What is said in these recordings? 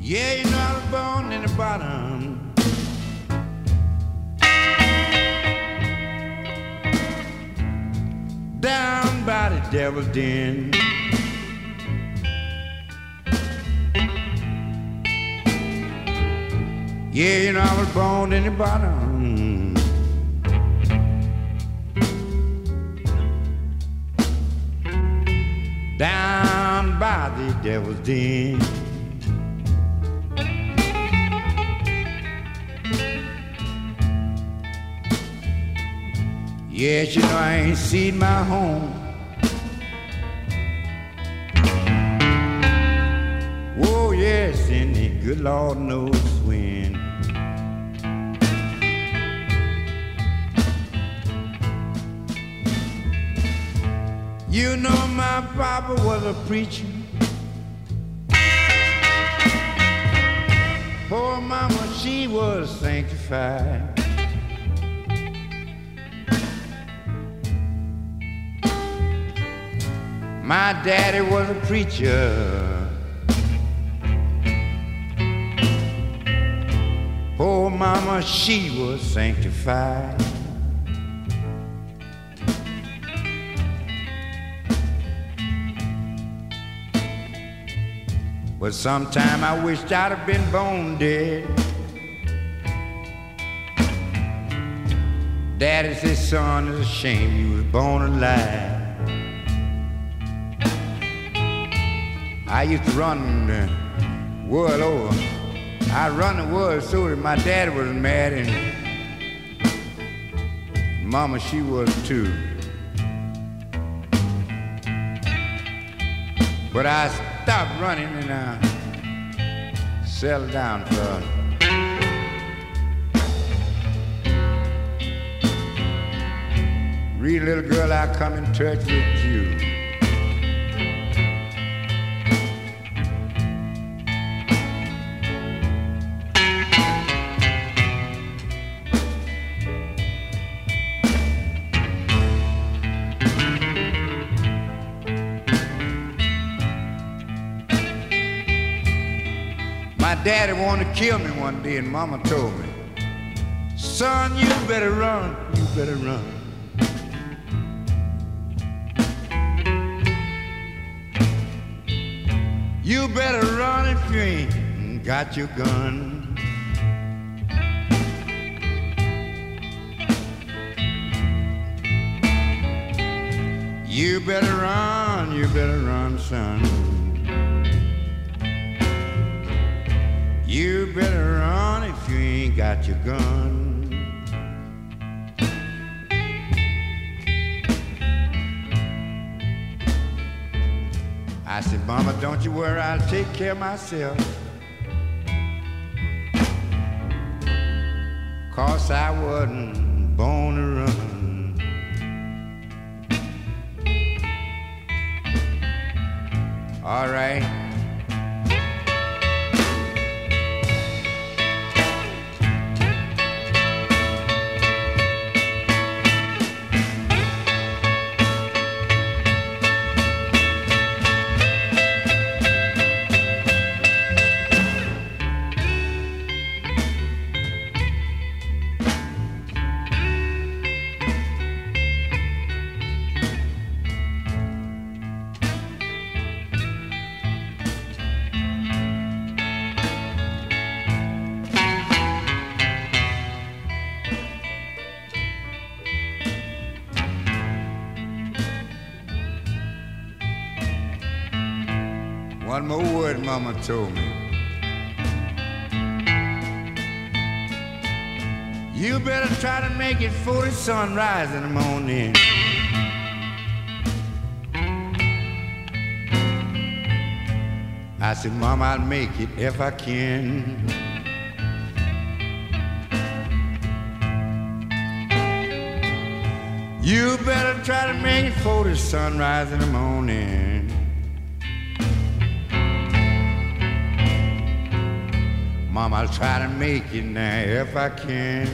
Yeah, you know I was born in the bottom. Down by the devil's den. Yeah, you know I was born in the bottom. Down by the devil's den. Yes, you know I ain't seen my home. Oh, yes, and the good Lord knows when. You know my papa was a preacher. Poor mama, she was sanctified. My daddy was a preacher. Poor mama, she was sanctified. But sometime I wished I'd have been born dead. Daddy said, son, it's a shame you was born alive. I used to run the world over. I run the world so that my daddy was mad and mama, she was too. But I stopped running and I settled down for real little girl, I come in touch with you. My daddy wanted to kill me one day and mama told me, son, you better run, you better run. You better run if you ain't got your gun. You better run, son. You better run if you ain't got your gun. I said, mama, don't you worry, I'll take care of myself. 'Cause I wasn't born to run. All right. One more word mama told me. You better try to make it before the sunrise in the morning. I said, mama, I'll make it if I can. You better try to make it before the sunrise in the morning. Mama, I'll try to make it now if I can.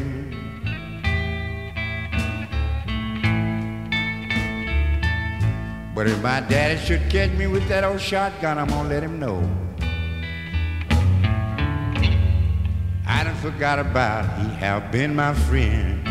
But if my daddy should catch me with that old shotgun, I'm gonna let him know. forgot about. He have been my friend.